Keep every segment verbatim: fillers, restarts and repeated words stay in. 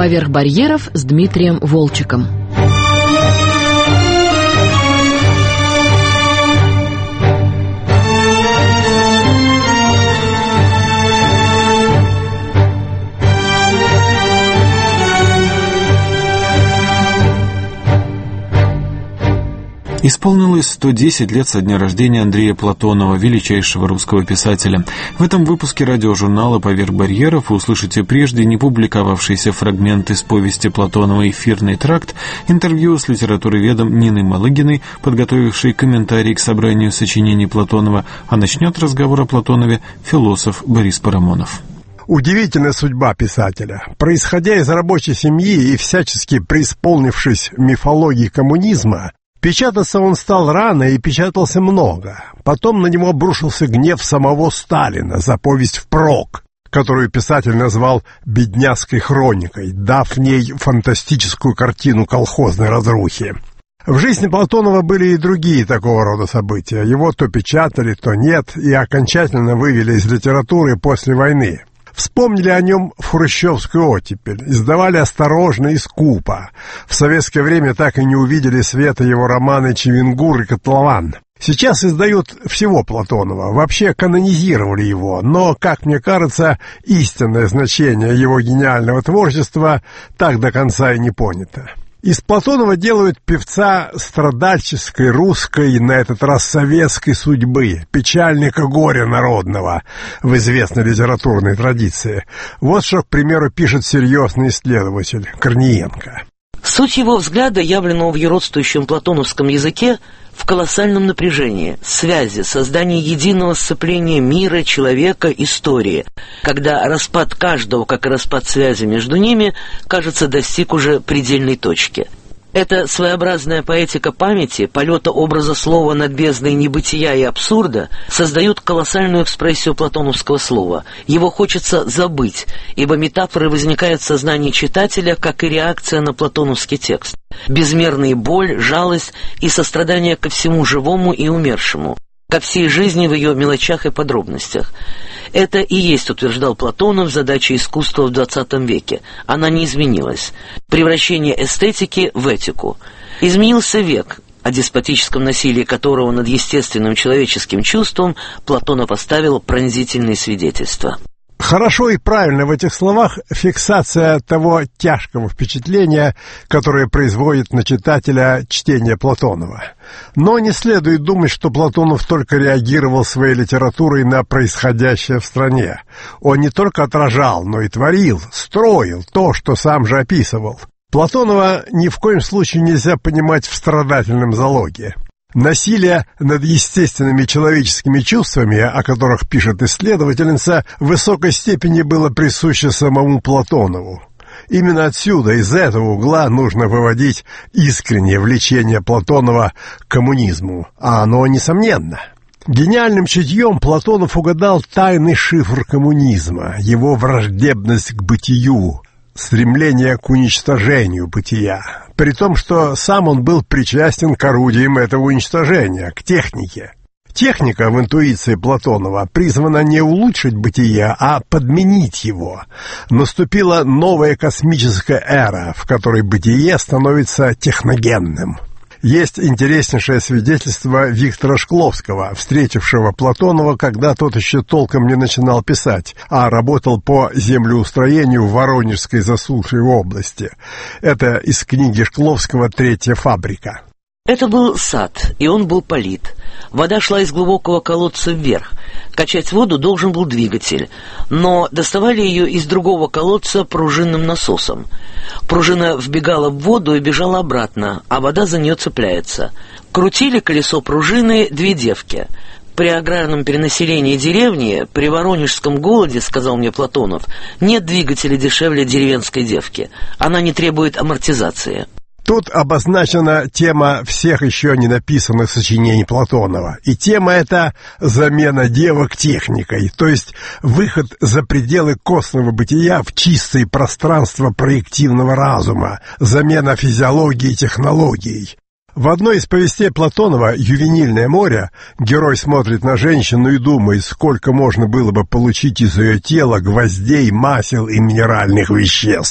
«Поверх барьеров» с Дмитрием Волчеком. Исполнилось сто десять лет со дня рождения Андрея Платонова, величайшего русского писателя. В этом выпуске радиожурнала «Поверх барьеров» вы услышите прежде не публиковавшийся фрагмент из повести Платонова «Эфирный тракт», интервью с литературоведом Ниной Малыгиной, подготовившей комментарий к собранию сочинений Платонова, а начнет разговор о Платонове философ Борис Парамонов. Удивительная судьба писателя. Происходя из рабочей семьи и всячески преисполнившись мифологии коммунизма, печататься он стал рано и печатался много. Потом на него обрушился гнев самого Сталина за повесть «Впрок», которую писатель назвал «бедняцкой хроникой», дав в ней фантастическую картину колхозной разрухи. В жизни Платонова были и другие такого рода события. Его то печатали, то нет, и окончательно вывели из литературы после войны. Вспомнили о нем в хрущевскую оттепель, издавали осторожно и скупо. В советское время так и не увидели света его романы «Чевенгур» и «Котлован». Сейчас издают всего Платонова, вообще канонизировали его, но, как мне кажется, истинное значение его гениального творчества так до конца и не понято. Из Платонова делают певца страдальческой, русской, на этот раз советской судьбы, печальника горя народного в известной литературной традиции. Вот что, к примеру, пишет серьезный исследователь Корниенко. Суть его взгляда, явленного в юродствующем платоновском языке, в колоссальном напряжении, связи, создании единого сцепления мира, человека, истории, когда распад каждого, как и распад связи между ними, кажется, достиг уже предельной точки. Эта своеобразная поэтика памяти, полета образа слова над бездной небытия и абсурда создают колоссальную экспрессию платоновского слова. Его хочется забыть, ибо метафоры возникают в сознании читателя, как и реакция на платоновский текст. Безмерная боль, жалость и сострадание ко всему живому и умершему, ко всей жизни в ее мелочах и подробностях. Это и есть, утверждал Платонов, задача искусства в двадцатом веке. Она не изменилась. Превращение эстетики в этику. Изменился век, о деспотическом насилии которого над естественным человеческим чувством Платонов оставил пронзительные свидетельства. Хорошо и правильно в этих словах фиксация того тяжкого впечатления, которое производит на читателя чтение Платонова. Но не следует думать, что Платонов только реагировал своей литературой на происходящее в стране. Он не только отражал, но и творил, строил то, что сам же описывал. Платонова ни в коем случае нельзя понимать в страдательном залоге. Насилие над естественными человеческими чувствами, о которых пишет исследовательница, в высокой степени было присуще самому Платонову. Именно отсюда, из этого угла, нужно выводить искреннее влечение Платонова к коммунизму, а оно несомненно. Гениальным чутьем Платонов угадал тайный шифр коммунизма, его враждебность к бытию, стремление к уничтожению бытия, при том, что сам он был причастен к орудиям этого уничтожения, к технике. Техника в интуиции Платонова призвана не улучшить бытие, а подменить его. Наступила новая космическая эра, в которой бытие становится техногенным. Есть интереснейшее свидетельство Виктора Шкловского, встретившего Платонова, когда тот еще толком не начинал писать, а работал по землеустроению в Воронежской засушливой области. Это из книги Шкловского «Третья фабрика». Это был сад, и он был полит. Вода шла из глубокого колодца вверх. Качать воду должен был двигатель, но доставали ее из другого колодца пружинным насосом. Пружина вбегала в воду и бежала обратно, а вода за нее цепляется. Крутили колесо пружины две девки. При аграрном перенаселении деревни, при воронежском голоде, сказал мне Платонов, нет двигателя дешевле деревенской девки. Она не требует амортизации. Тут обозначена тема всех еще не написанных сочинений Платонова. И тема эта замена девок техникой, то есть выход за пределы косвенного бытия в чистое пространство проективного разума, замена физиологии технологией. В одной из повестей Платонова «Ювенильное море» герой смотрит на женщину и думает, сколько можно было бы получить из ее тела гвоздей, масел и минеральных веществ.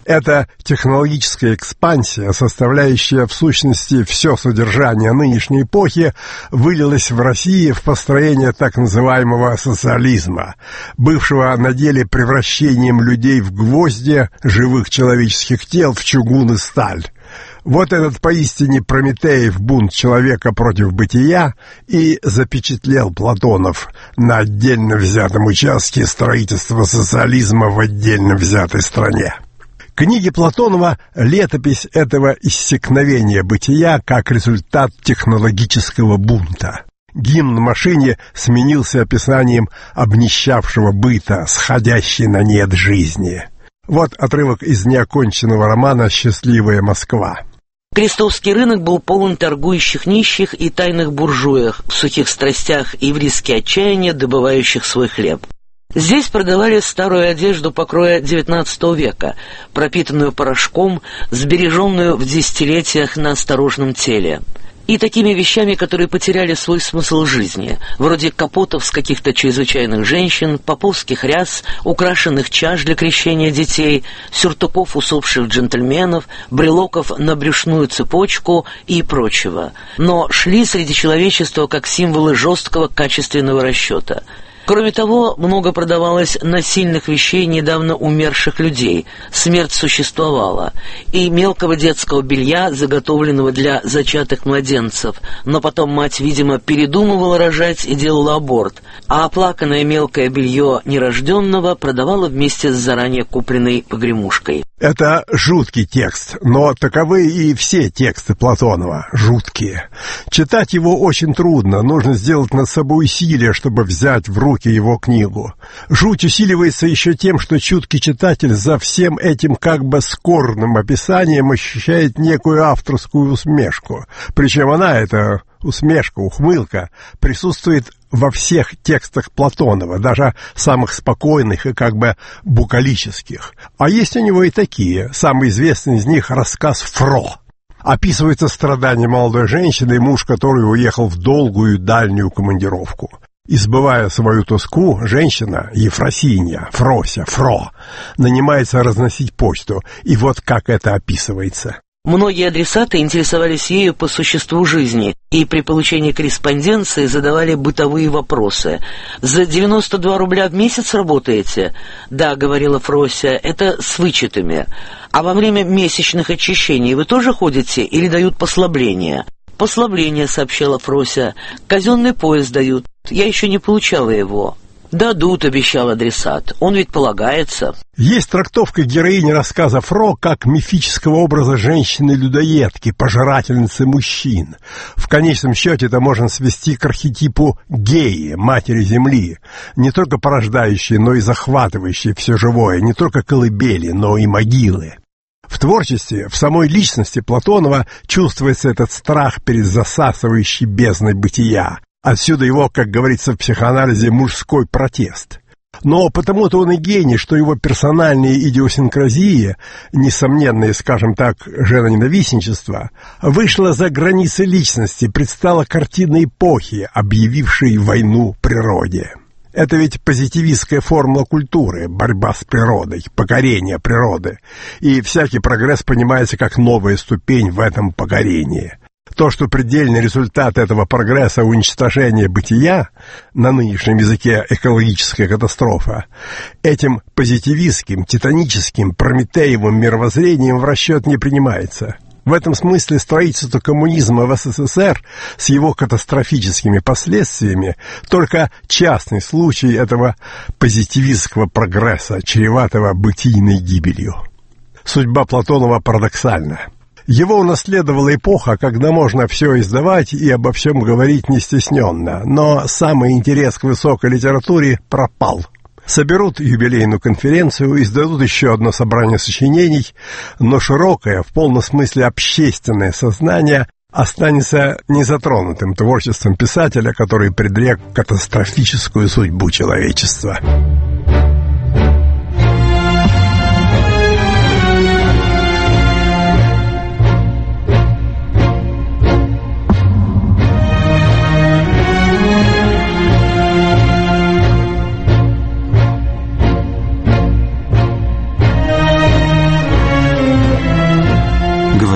Эта технологическая экспансия, составляющая в сущности все содержание нынешней эпохи, вылилась в России в построение так называемого социализма, бывшего на деле превращением людей в гвозди, живых человеческих тел в чугун и сталь. Вот этот поистине Прометеев бунт человека против бытия и запечатлел Платонов на отдельно взятом участке строительства социализма в отдельно взятой стране. Книги Платонова — летопись этого иссякновения бытия как результат технологического бунта. Гимн машине сменился описанием обнищавшего быта, сходящей на нет жизни. Вот отрывок из неоконченного романа «Счастливая Москва». Крестовский рынок был полон торгующих нищих и тайных буржуях, в сухих страстях и в риске отчаяния, добывающих свой хлеб. Здесь продавали старую одежду покроя девятнадцатого века, пропитанную порошком, сбереженную в десятилетиях на осторожном теле. И такими вещами, которые потеряли свой смысл жизни, вроде капотов с каких-то чрезвычайных женщин, поповских ряс, украшенных чаш для крещения детей, сюртуков усопших джентльменов, брелоков на брюшную цепочку и прочего. Но шли среди человечества как символы жесткого качественного расчета. Кроме того, много продавалось насильных вещей недавно умерших людей, смерть существовала, и мелкого детского белья, заготовленного для зачатых младенцев, но потом мать, видимо, передумывала рожать и делала аборт, а оплаканное мелкое белье нерожденного продавала вместе с заранее купленной погремушкой. Это жуткий текст, но таковы и все тексты Платонова, жуткие. Читать его очень трудно, нужно сделать над собой усилие, чтобы взять в руки его книгу. Жуть усиливается еще тем, что чуткий читатель за всем этим как бы скорбным описанием ощущает некую авторскую усмешку. Причем она, эта усмешка, ухмылка, присутствует во всех текстах Платонова, даже самых спокойных и как бы букалических. А есть у него и такие. Самый известный из них — рассказ «Фро». Описывается страдание молодой женщины, муж которой уехал в долгую дальнюю командировку. Избывая свою тоску, женщина, Ефросинья, Фрося, Фро, нанимается разносить почту, и вот как это описывается. Многие адресаты интересовались ею по существу жизни и при получении корреспонденции задавали бытовые вопросы. «За девяносто два рубля в месяц работаете?» «Да», — говорила Фрося, — «это с вычетами». «А во время месячных очищений вы тоже ходите или дают послабление?» «Послабление», — сообщала Фрося. «Казенный поезд дают. Я еще не получала его». «Дадут», — обещал адресат. «Он ведь полагается». Есть трактовка героини рассказа Фро как мифического образа женщины-людоедки, пожирательницы мужчин. В конечном счете это можно свести к архетипу Геи, матери Земли, не только порождающей, но и захватывающей все живое, не только колыбели, но и могилы. В творчестве, в самой личности Платонова чувствуется этот страх перед засасывающей бездной бытия. Отсюда его, как говорится в психоанализе, мужской протест. Но потому-то он и гений, что его персональные идиосинкразии, несомненные, скажем так, женоненавистничество, вышло за границы личности, предстала картина эпохи, объявившей войну природе. Это ведь позитивистская формула культуры, борьба с природой, покорение природы, и всякий прогресс понимается как новая ступень в этом покорении. То, что предельный результат этого прогресса — уничтожение бытия, на нынешнем языке экологическая катастрофа, этим позитивистским, титаническим, прометеевым мировоззрением в расчет не принимается. В этом смысле строительство коммунизма в СССР с его катастрофическими последствиями только частный случай этого позитивистского прогресса, чреватого бытийной гибелью. Судьба Платонова парадоксальна. Его унаследовала эпоха, когда можно все издавать и обо всем говорить не стесненно, но самый интерес к высокой литературе пропал. Соберут юбилейную конференцию, издадут еще одно собрание сочинений, но широкое, в полном смысле общественное сознание останется незатронутым творчеством писателя, который предрек катастрофическую судьбу человечества.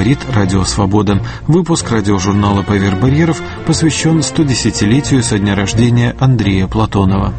говорит Радио Свобода. Выпуск радиожурнала «Поверх барьеров» посвящен сто десятилетию со дня рождения Андрея Платонова.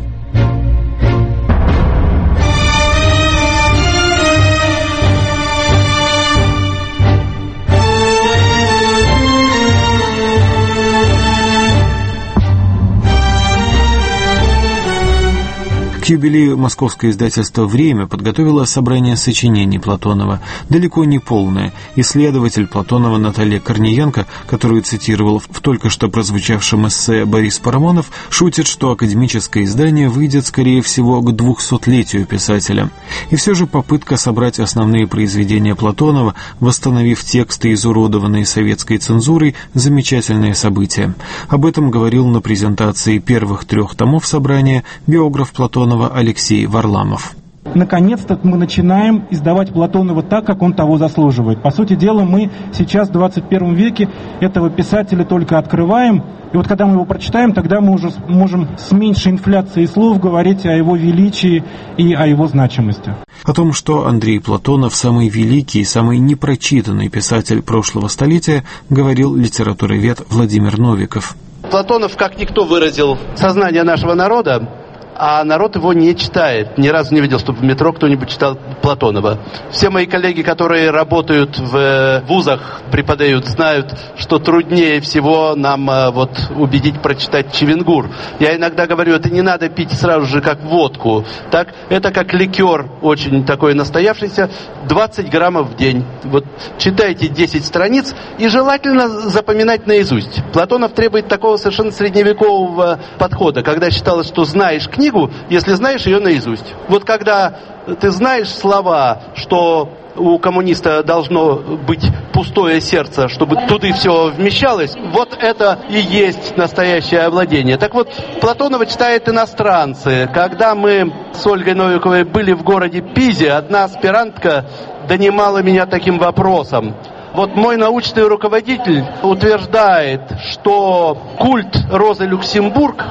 К юбилею московское издательство «Время» подготовило собрание сочинений Платонова, далеко не полное. Исследователь Платонова Наталья Корниенко, которую цитировал в только что прозвучавшем эссе Борис Парамонов, шутит, что академическое издание выйдет, скорее всего, к двухсотлетию писателя. И все же попытка собрать основные произведения Платонова, восстановив тексты, изуродованные советской цензурой, замечательное событие. Об этом говорил на презентации первых трех томов собрания биограф Платонова Алексей Варламов. Наконец-то мы начинаем издавать Платонова так, как он того заслуживает. По сути дела, мы сейчас в двадцать первом веке этого писателя только открываем. И вот когда мы его прочитаем, тогда мы уже можем с меньшей инфляцией слов говорить о его величии и о его значимости. О том, что Андрей Платонов самый великий и самый непрочитанный писатель прошлого столетия, говорил литературовед Владимир Новиков. Платонов, как никто, выразил сознание нашего народа, а народ его не читает. Ни разу не видел, чтобы в метро кто-нибудь читал Платонова. Все мои коллеги, которые работают в вузах, преподают, знают, что труднее всего нам вот убедить прочитать Чевенгур. Я иногда говорю, это не надо пить сразу же как водку. Так? Это как ликер очень такой настоявшийся, двадцать граммов в день. Вот читайте десять страниц и желательно запоминать наизусть. Платонов требует такого совершенно средневекового подхода, когда считалось, что знаешь книгу, книгу, если знаешь ее наизусть. Вот когда ты знаешь слова, что у коммуниста должно быть пустое сердце, чтобы туда все вмещалось, вот это и есть настоящее овладение. Так вот, Платонова читают иностранцы. Когда мы с Ольгой Новиковой были в городе Пизе, одна аспирантка донимала меня таким вопросом. Вот мой научный руководитель утверждает, что культ Розы Люксембург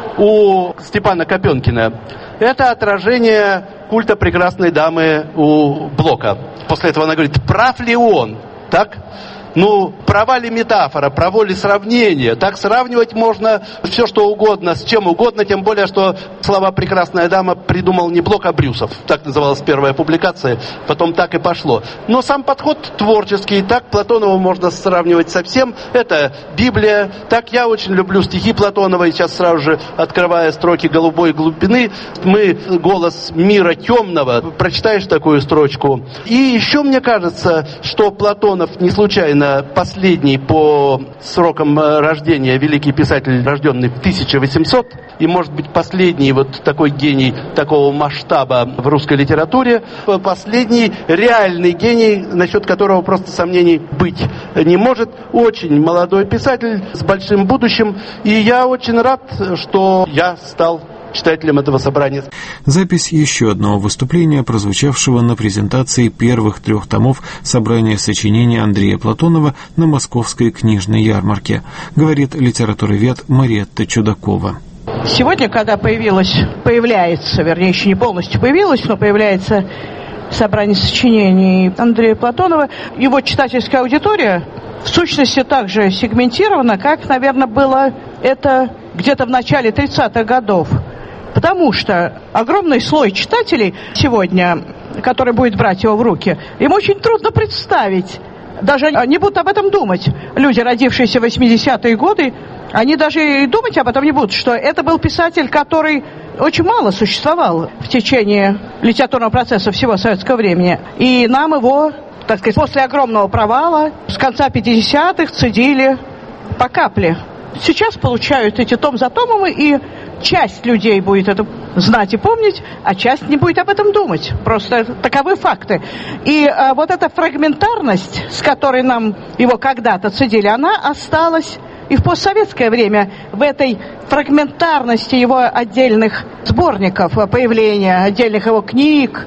у Степана Копенкина — это отражение культа прекрасной дамы у Блока. После этого она говорит, прав ли он? Так? Ну, права ли метафора, право ли сравнение? Так сравнивать можно все, что угодно, с чем угодно, тем более, что слова «прекрасная дама» придумал не Блок, а Брюсов. Так называлась первая публикация, потом так и пошло. Но сам подход творческий, так Платонова можно сравнивать со всем. Это Библия. Так я очень люблю стихи Платонова, и сейчас сразу же, открывая строки «Голубой глубины», мы «Голос мира темного», прочитаешь такую строчку. И еще мне кажется, что Платонов не случайно последний по срокам рождения великий писатель, рожденный в тысяча восемьсот, и, может быть, последний вот такой гений такого масштаба в русской литературе, последний реальный гений, насчет которого просто сомнений быть не может. Очень молодой писатель с большим будущим, и я очень рад, что я стал читателем этого собрания. Запись еще одного выступления, прозвучавшего на презентации первых трех томов собрания сочинений Андрея Платонова на Московской книжной ярмарке, говорит литературовед Мариетта Чудакова. Сегодня, когда появилось, появляется, вернее, еще не полностью появилось, но появляется собрание сочинений Андрея Платонова, его читательская аудитория в сущности так же сегментирована, как, наверное, было это где-то в начале тридцатых годов. Потому что огромный слой читателей сегодня, который будет брать его в руки, им очень трудно представить, даже не будут об этом думать. Люди, родившиеся в восьмидесятые годы, они даже и думать об этом не будут, что это был писатель, который очень мало существовал в течение литературного процесса всего советского времени. И нам его, так сказать, после огромного провала с конца пятидесятых цедили по капле. Сейчас получают эти том за томом, и часть людей будет это знать и помнить, а часть не будет об этом думать. Просто таковы факты. И а, вот эта фрагментарность, с которой нам его когда-то цедили, она осталась и в постсоветское время. В этой фрагментарности его отдельных сборников, появления отдельных его книг.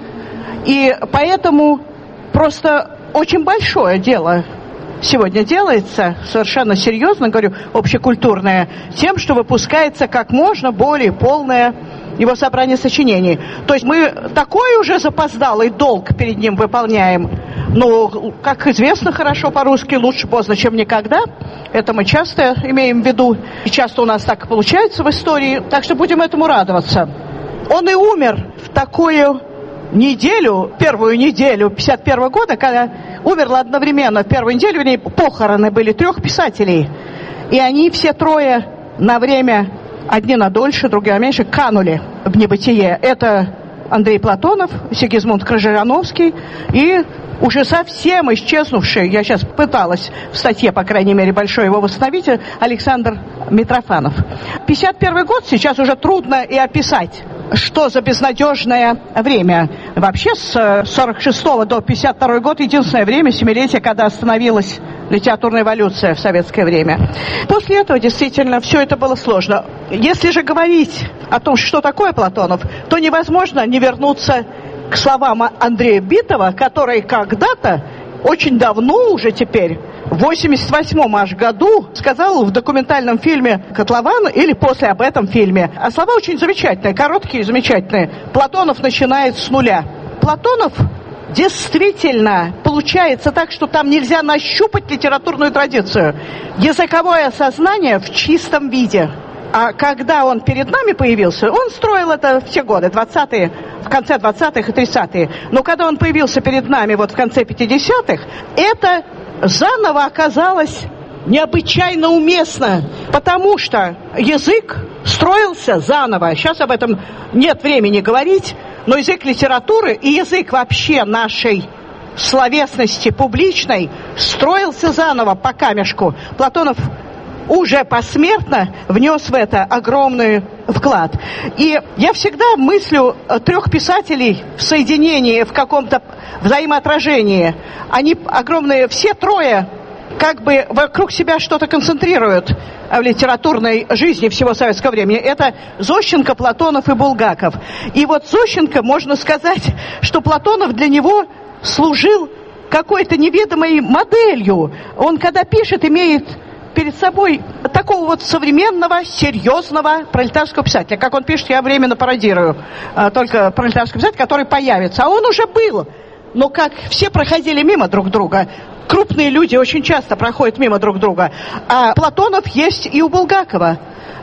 И поэтому просто очень большое дело сегодня делается, совершенно серьезно, говорю, общекультурное, тем, что выпускается как можно более полное его собрание сочинений. То есть мы такой уже запоздалый долг перед ним выполняем, Ну, как известно хорошо по-русски, лучше поздно, чем никогда. Это мы часто имеем в виду. И часто у нас так получается в истории. Так что будем этому радоваться. Он и умер в такую неделю, первую неделю пятьдесят первого года, когда умерло одновременно в первую неделю, в ней похороны были трех писателей. И они все трое на время, одни на дольше, другие на меньше, канули в небытие. Это Андрей Платонов, Сигизмунд Крыжановский и уже совсем исчезнувший, я сейчас пыталась в статье, по крайней мере, большой его восстановить, Александр Митрофанов. пятьдесят первый год сейчас уже трудно и описать, что за безнадежное время. Вообще с сорок шестого до пятьдесят второго года единственное время, семилетие, когда остановилась литературная эволюция в советское время. После этого действительно все это было сложно. Если же говорить о том, что такое Платонов, то невозможно не вернуться к словам Андрея Битова, который когда-то, очень давно уже теперь, в восемьдесят восьмом аж году сказал в документальном фильме «Котлован» или после об этом фильме. А слова очень замечательные, короткие и замечательные. Платонов начинает с нуля. Платонов действительно получается так, что там нельзя нащупать литературную традицию. Языковое сознание в чистом виде. А когда он перед нами появился, он строил это все годы, двадцатые, в конце двадцатых и тридцатые. Но когда он появился перед нами вот в конце пятидесятых, это заново оказалось необычайно уместно, потому что язык строился заново. Сейчас об этом нет времени говорить, но язык литературы и язык вообще нашей словесности публичной строился заново по камешку. Платонов уже посмертно внес в это огромный вклад. И я всегда мыслю трех писателей в соединении, в каком-то взаимоотражении. Они огромные, все трое как бы вокруг себя что-то концентрируют в литературной жизни всего советского времени. Это Зощенко, Платонов и Булгаков. И вот Зощенко, можно сказать, что Платонов для него служил какой-то неведомой моделью. Он, когда пишет, имеет перед собой такого вот современного, серьезного пролетарского писателя. Как он пишет, я временно пародирую, только пролетарский писатель, который появится. А он уже был. Но как все проходили мимо друг друга, крупные люди очень часто проходят мимо друг друга, а Платонов есть и у Булгакова.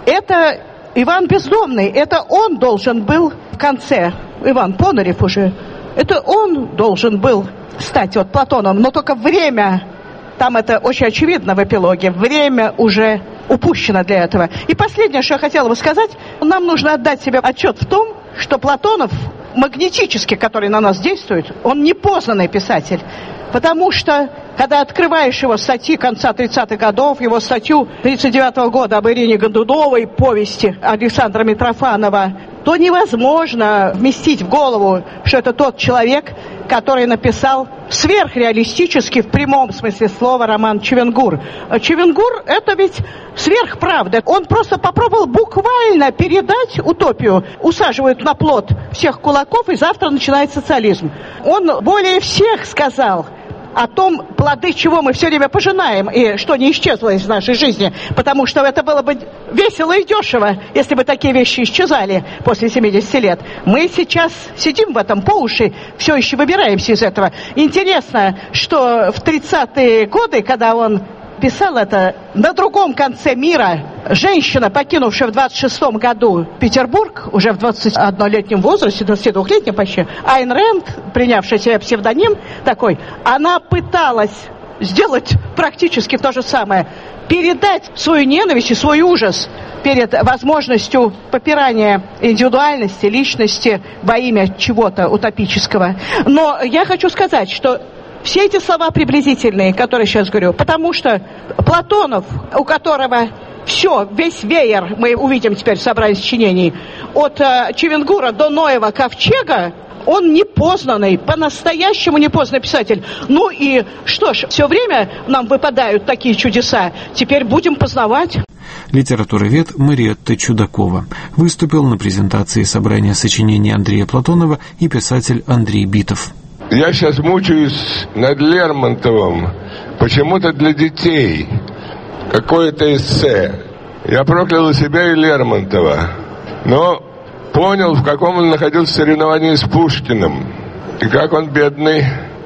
Это Иван Бездомный, это он должен был в конце, Иван Понарев уже, это он должен был стать вот Платоном, но только время, там это очень очевидно в эпилоге, время уже упущено для этого. И последнее, что я хотела бы сказать, нам нужно отдать себе отчет в том, что Платонов магнетически, который на нас действует, он непознанный писатель. Потому что, когда открываешь его статьи конца тридцатых годов, его статью тридцать девятого года об Ирине Годуновой, повести Александра Митрофанова, то невозможно вместить в голову, что это тот человек, который написал сверхреалистический, в прямом смысле слова, роман «Чевенгур». «Чевенгур» — это ведь сверхправда. Он просто попробовал буквально передать утопию. Усаживают на плот всех кулаков, и завтра начинается социализм. Он более всех сказал о том, плоды чего мы все время пожинаем, и что не исчезло из нашей жизни, потому что это было бы весело и дешево, если бы такие вещи исчезали после семидесяти лет. Мы сейчас сидим в этом по уши, все еще выбираемся из этого. Интересно, что в тридцатые годы, когда он писал это, на другом конце мира женщина, покинувшая в двадцать шестом году Петербург, уже в двадцатиоднолетнем возрасте, двадцатидвухлетнем почти, Айн Рэнд, принявшая себе псевдоним такой, она пыталась сделать практически то же самое, передать свою ненависть и свой ужас перед возможностью попирания индивидуальности, личности во имя чего-то утопического. Но я хочу сказать, что все эти слова приблизительные, которые сейчас говорю, потому что Платонов, у которого все, весь веер, мы увидим теперь в собрании сочинений, от э, Чевенгура до Ноева Ковчега, он непознанный, по-настоящему непознанный писатель. Ну и что ж, все время нам выпадают такие чудеса, теперь будем познавать. Литературовед Мариетта Чудакова выступил на презентации собрания сочинений Андрея Платонова и писатель Андрей Битов. Я сейчас мучаюсь над Лермонтовым, почему-то для детей. Какое-то эссе. Я проклял себя и Лермонтова, но понял, в каком он находился соревновании с Пушкиным. И как он, бедный,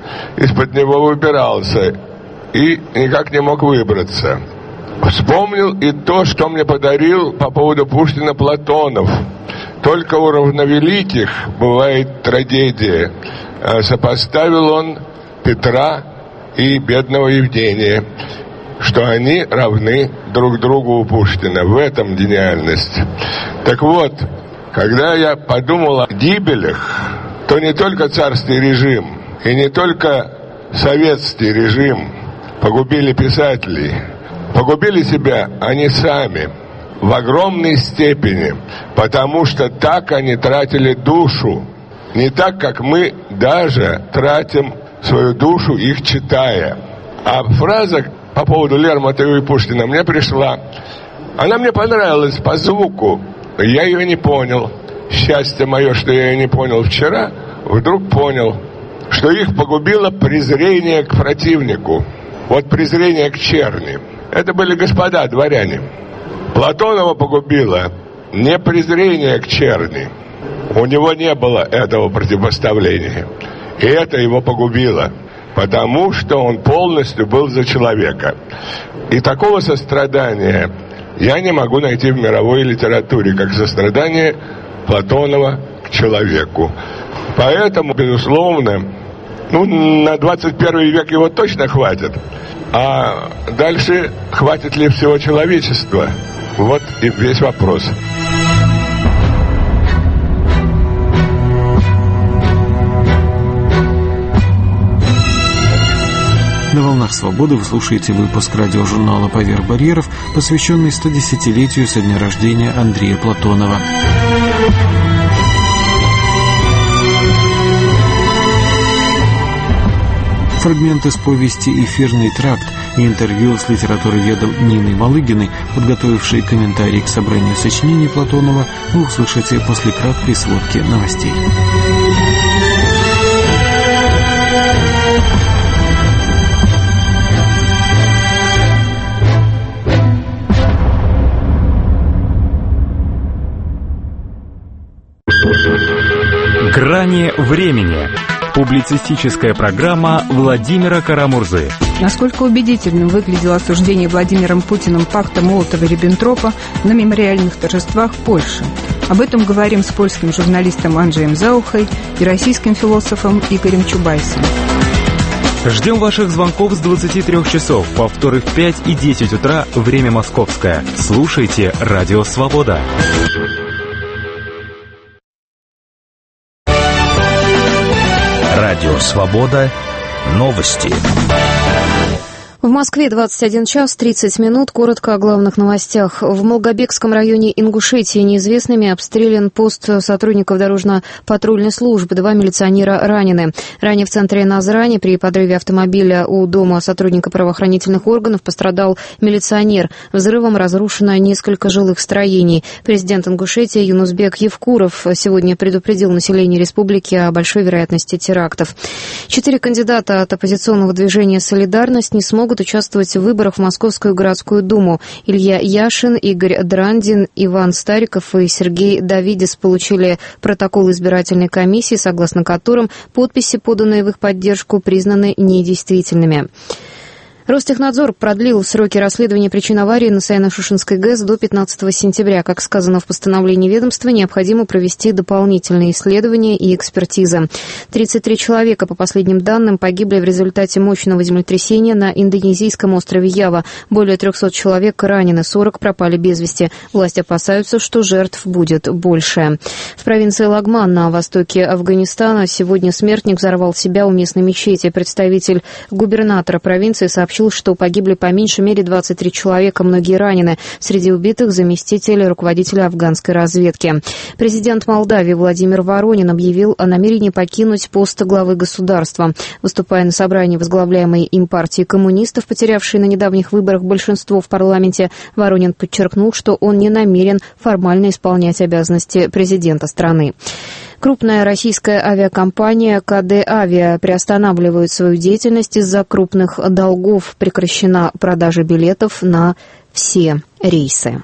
из-под него выбирался и никак не мог выбраться. Вспомнил и то, что мне подарил по поводу Пушкина Платонов. Только у равновеликих бывает трагедия. Сопоставил он Петра и бедного Евгения, что они равны друг другу у Пушкина. В этом гениальность. Так вот, когда я подумал о гибелях, то не только царский режим и не только советский режим погубили писателей, погубили себя они сами в огромной степени, потому что так они тратили душу, не так, как мы даже тратим свою душу, их читая. А фраза по поводу Лермонтова и Пушкина мне пришла. Она мне понравилась по звуку, я ее не понял. Счастье мое, что я ее не понял вчера, вдруг понял, что их погубило презрение к противнику. Вот презрение к черни. Это были господа дворяне. Платонова погубило не презрение к черни. У него не было этого противопоставления. И это его погубило, потому что он полностью был за человека. И такого сострадания я не могу найти в мировой литературе, как сострадание Платонова к человеку. Поэтому, безусловно, ну, на двадцать первый век его точно хватит. А дальше хватит ли всего человечества? Вот и весь вопрос. На «Волнах свободы» вы слушаете выпуск радиожурнала «Поверх барьеров», посвященный стодесятилетию со дня рождения Андрея Платонова. Фрагмент из повести «Эфирный тракт» и интервью с литературоведом Ниной Малыгиной, подготовившей комментарий к собранию сочинений Платонова, вы услышите после краткой сводки новостей. «Грани времени». Публицистическая программа Владимира Карамурзы. Насколько убедительным выглядело осуждение Владимиром Путиным пакта Молотова-Риббентропа на мемориальных торжествах Польши? Об этом говорим с польским журналистом Анджеем Заухой и российским философом Игорем Чубайсом. Ждем ваших звонков с двадцати трёх часов, повторы в пять и десять утра, время московское. Слушайте «Радио Свобода». Радио «Свобода». Новости. В Москве двадцать один час тридцать минут. Коротко о главных новостях. В Малгобекском районе Ингушетии неизвестными обстрелян пост сотрудников дорожно-патрульной службы. Два милиционера ранены. Ранее в центре Назрани при подрыве автомобиля у дома сотрудника правоохранительных органов пострадал милиционер. Взрывом разрушено несколько жилых строений. Президент Ингушетии Юнусбек Евкуров сегодня предупредил население республики о большой вероятности терактов. Четыре кандидата от оппозиционного движения «Солидарность» не смогут участвовать в выборах в Московскую городскую думу. Илья Яшин, Игорь Драндин, Иван Стариков и Сергей Давидис получили протокол избирательной комиссии, согласно которым подписи, поданные в их поддержку, признаны недействительными. Ростехнадзор продлил сроки расследования причин аварии на Саяно-Шушенской ГЭС до пятнадцатого сентября. Как сказано в постановлении ведомства, необходимо провести дополнительные исследования и экспертизы. тридцать три человека, по последним данным, погибли в результате мощного землетрясения на индонезийском острове Ява. Более трехсот человек ранены, сорок пропали без вести. Власти опасаются, что жертв будет больше. В провинции Лагман на востоке Афганистана сегодня смертник взорвал себя у местной мечети. Представитель губернатора провинции сообщил, что погибли по меньшей мере двадцать три человека, многие ранены. Среди убитых заместитель руководителя афганской разведки. Президент Молдавии Владимир Воронин объявил о намерении покинуть пост главы государства. Выступая на собрании возглавляемой им партии коммунистов, потерявшей на недавних выборах большинство в парламенте, Воронин подчеркнул, что он не намерен формально исполнять обязанности президента страны. Крупная российская авиакомпания ка дэ Авиа приостанавливает свою деятельность из-за крупных долгов. Прекращена продажа билетов на все рейсы.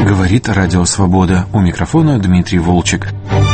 Говорит Радио Свобода. У микрофона Дмитрий Волчек.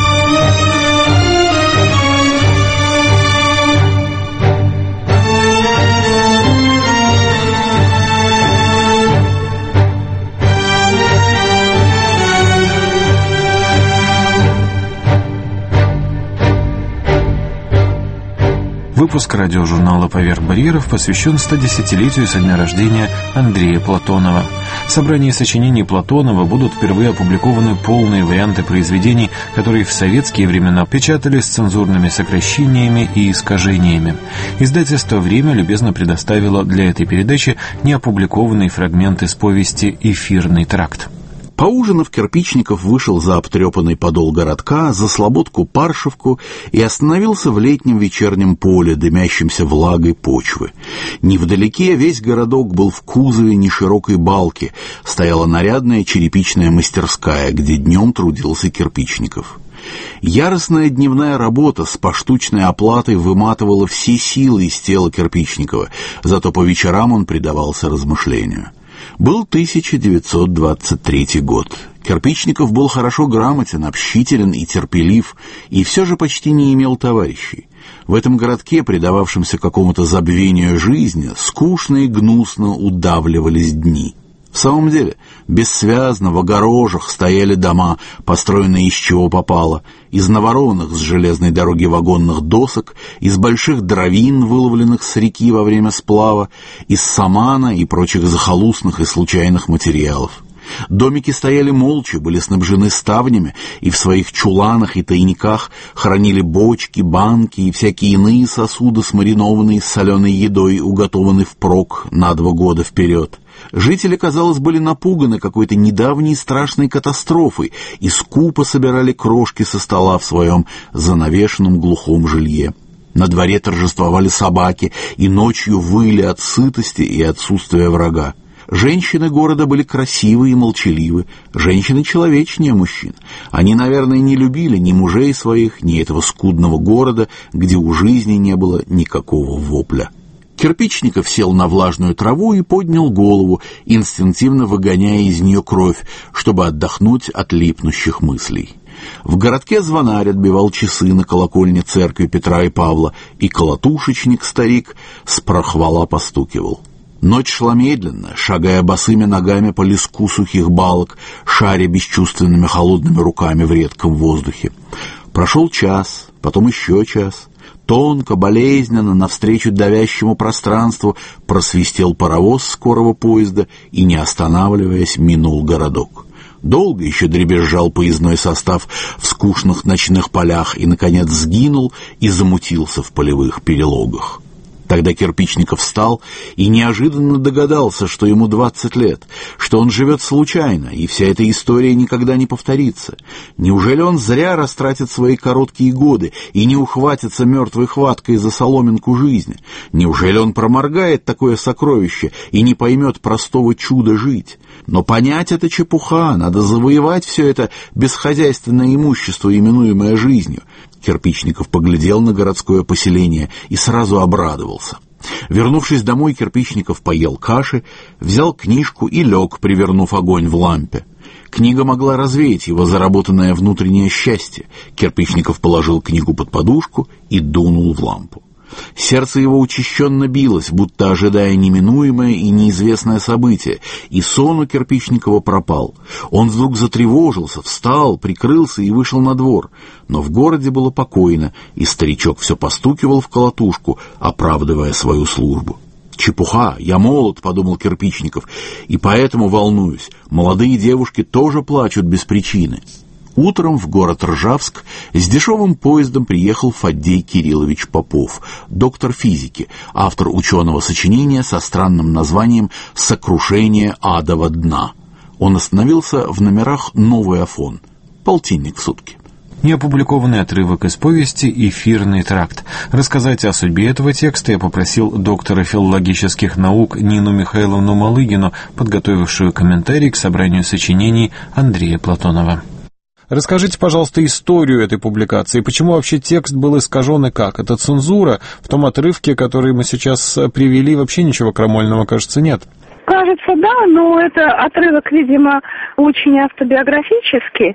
Выпуск радиожурнала «Поверх барьеров» посвящен стодесятилетию со дня рождения Андрея Платонова. В собрании сочинений Платонова будут впервые опубликованы полные варианты произведений, которые в советские времена печатались с цензурными сокращениями и искажениями. Издательство «Время» любезно предоставило для этой передачи неопубликованный фрагмент из повести «Эфирный тракт». Поужинав, Кирпичников вышел за обтрепанный подол городка, за слободку-Паршевку и остановился в летнем вечернем поле, дымящемся влагой почвы. Невдалеке весь городок был в кузове неширокой балки, стояла нарядная черепичная мастерская, где днем трудился Кирпичников. Яростная дневная работа с поштучной оплатой выматывала все силы из тела Кирпичникова, зато по вечерам он предавался размышлению. Был тысяча девятьсот двадцать третий год. Кирпичников был хорошо грамотен, общителен и терпелив, и все же почти не имел товарищей. В этом городке, предававшемся какому-то забвению жизни, скучно и гнусно удавливались дни. В самом деле, бессвязно в огорожах стояли дома, построенные из чего попало, из наворованных с железной дороги вагонных досок, из больших дровин, выловленных с реки во время сплава, из самана и прочих захолустных и случайных материалов. Домики стояли молча, были снабжены ставнями и в своих чуланах и тайниках хранили бочки, банки и всякие иные сосуды, смаринованные с соленой едой, уготованные впрок на два года вперед. Жители, казалось, были напуганы какой-то недавней страшной катастрофой и скупо собирали крошки со стола в своем занавешенном глухом жилье. На дворе торжествовали собаки и ночью выли от сытости и отсутствия врага. Женщины города были красивы и молчаливы, женщины человечнее мужчин. Они, наверное, не любили ни мужей своих, ни этого скудного города, где у жизни не было никакого вопля. Кирпичников сел на влажную траву и поднял голову, инстинктивно выгоняя из нее кровь, чтобы отдохнуть от липнущих мыслей. В городке звонарь отбивал часы на колокольне церкви Петра и Павла, и колотушечник-старик с прохвала постукивал. Ночь шла медленно, шагая босыми ногами по леску сухих балок, шаря бесчувственными холодными руками в редком воздухе. Прошел час, потом еще час. Тонко, болезненно, навстречу давящему пространству просвистел паровоз скорого поезда и, не останавливаясь, минул городок. Долго еще дребезжал поездной состав в скучных ночных полях и, наконец, сгинул и замутился в полевых перелогах. Тогда Кирпичников встал и неожиданно догадался, что ему двадцать лет, что он живет случайно, и вся эта история никогда не повторится. Неужели он зря растратит свои короткие годы и не ухватится мертвой хваткой за соломинку жизни? Неужели он проморгает такое сокровище и не поймет простого чуда жить? Но понять это чепуха, надо завоевать все это бесхозяйственное имущество, именуемое жизнью. Кирпичников поглядел на городское поселение и сразу обрадовался. Вернувшись домой, Кирпичников поел каши, взял книжку и лег, привернув огонь в лампе. Книга могла развеять его заработанное внутреннее счастье. Кирпичников положил книгу под подушку и дунул в лампу. Сердце его учащенно билось, будто ожидая неминуемое и неизвестное событие, и сон у Кирпичникова пропал. Он вдруг затревожился, встал, прикрылся и вышел на двор. Но в городе было покойно, и старичок все постукивал в колотушку, оправдывая свою службу. «Чепуха, я молод», — подумал Кирпичников, — «и поэтому волнуюсь. Молодые девушки тоже плачут без причины». Утром в город Ржавск с дешевым поездом приехал Фаддей Кириллович Попов, доктор физики, автор ученого сочинения со странным названием «Сокрушение адова дна». Он остановился в номерах «Новый Афон». Полтинник в сутки. Неопубликованный отрывок из повести «Эфирный тракт». Рассказать о судьбе этого текста я попросил доктора филологических наук Нину Михайловну Малыгину, подготовившую комментарий к собранию сочинений Андрея Платонова. Расскажите, пожалуйста, историю этой публикации. Почему вообще текст был искажен и как? Это цензура? В том отрывке, который мы сейчас привели, вообще ничего крамольного, кажется, нет. Кажется, да, но это отрывок, видимо, очень автобиографический.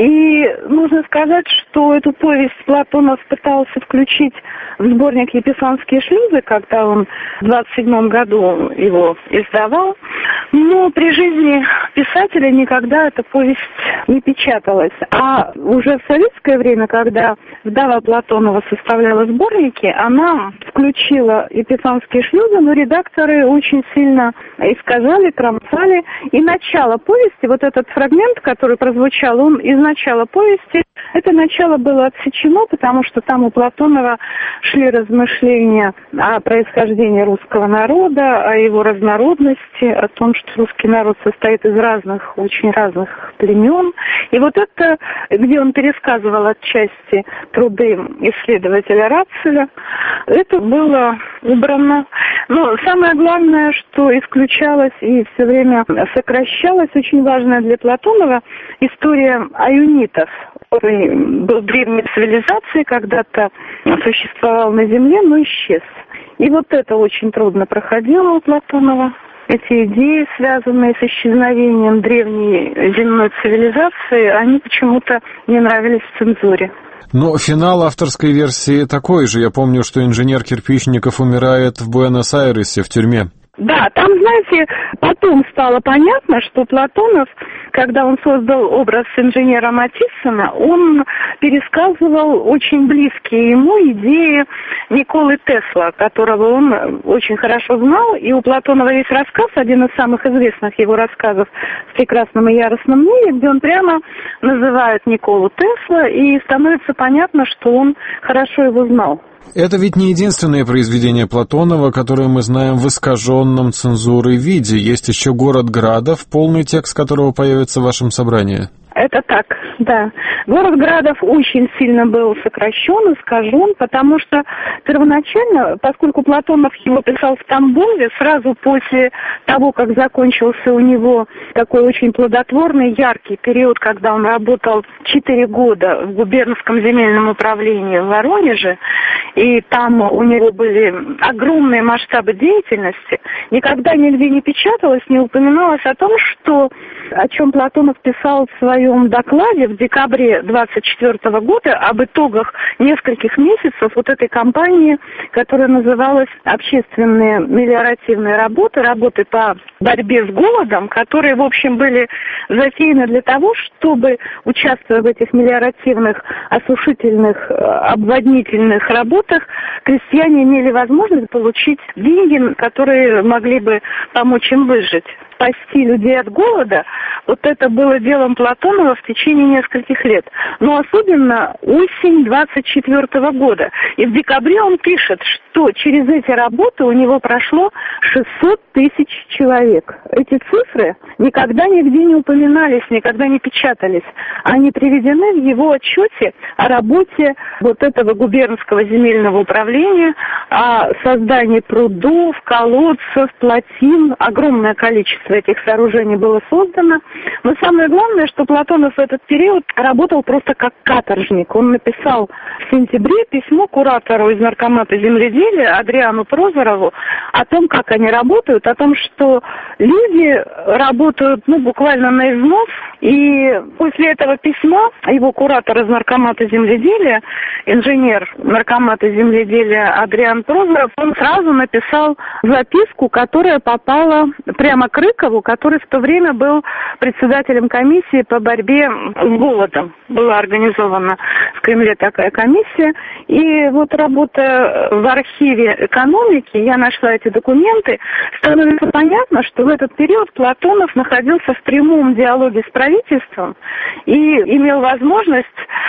И нужно сказать, что эту повесть Платонов пытался включить в сборник «Епифанские шлюзы», когда он в двадцать седьмом году его издавал. Но при жизни писателя никогда эта повесть не печаталась. А уже в советское время, когда вдова Платонова составляла сборники, она включила «Епифанские шлюзы», но редакторы очень сильно искажали, кромсали. И начало повести, вот этот фрагмент, который прозвучал, он из начала повести, это начало было отсечено, потому что там у Платонова шли размышления о происхождении русского народа, о его разнородности, о том, что русский народ состоит из разных, очень разных племен. И вот это, где он пересказывал отчасти труды исследователя Рацеля, это было убрано. Но самое главное, что исключалось и все время сокращалась, очень важная для Платонова история аюнитов, который был древней цивилизацией, когда-то существовал на земле, но исчез. И вот это очень трудно проходило у Платонова. Эти идеи, связанные с исчезновением древней земной цивилизации, они почему-то не нравились в цензуре. Но финал авторской версии такой же. Я помню, что инженер Кирпичников умирает в Буэнос-Айресе в тюрьме. Да, там, знаете, потом стало понятно, что Платонов, когда он создал образ инженера Матиссона, он пересказывал очень близкие ему идеи Николы Тесла, которого он очень хорошо знал. И у Платонова есть рассказ, один из самых известных его рассказов «В прекрасном и яростном мире», где он прямо называет Николу Тесла, и становится понятно, что он хорошо его знал. Это ведь не единственное произведение Платонова, которое мы знаем в искаженном цензурой виде. Есть еще «Город Градов», полный текст которого появится в вашем собрании. Это так, да. Город Градов очень сильно был сокращен, искажен, потому что первоначально, поскольку Платонов его писал в Тамбове, сразу после того, как закончился у него такой очень плодотворный, яркий период, когда он работал четыре года в губернском земельном управлении в Воронеже, и там у него были огромные масштабы деятельности, никогда нигде не печаталось, не упоминалось о том, что, о чем Платонов писал в своем в докладе в декабре двадцать четвёртого года об итогах нескольких месяцев вот этой кампании, которая называлась «Общественные мелиоративные работы», работы по борьбе с голодом, которые, в общем, были затеяны для того, чтобы, участвуя в этих мелиоративных, осушительных, обводнительных работах, крестьяне имели возможность получить деньги, которые могли бы помочь им выжить. Спасти людей от голода, вот это было делом Платонова в течение нескольких лет. Но особенно осень двадцать четвёртого года. И в декабре он пишет, что через эти работы у него прошло шестьсот тысяч человек. Эти цифры никогда нигде не упоминались, никогда не печатались. Они приведены в его отчете о работе вот этого губернского земельного управления, о создании прудов, колодцев, плотин, огромное количество этих сооружений было создано. Но самое главное, что Платонов в этот период работал просто как каторжник. Он написал в сентябре письмо куратору из Наркомата земледелия Адриану Прозорову о том, как они работают, о том, что люди работают ну, буквально на износ. И после этого письма его куратор из Наркомата земледелия, инженер Наркомата земледелия Адриан Прозоров, он сразу написал записку, которая попала прямо к Рыкову, который в то время был председателем комиссии по борьбе с голодом. Была организована в Кремле такая комиссия. И вот работая в архиве экономики, я нашла эти документы, становится понятно, что в этот период Платонов находился в прямом диалоге с правительством и имел возможность